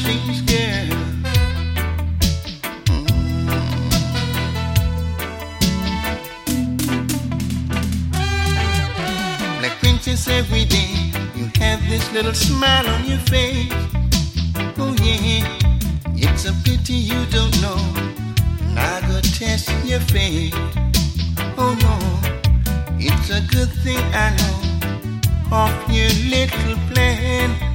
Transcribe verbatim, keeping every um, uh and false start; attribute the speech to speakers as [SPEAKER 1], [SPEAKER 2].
[SPEAKER 1] things, girl. Like princess every day, you have this little smile on your face. Oh yeah, it's a pity you don't know. Now go test your faith. Oh no, it's a good thing I know of your little plan.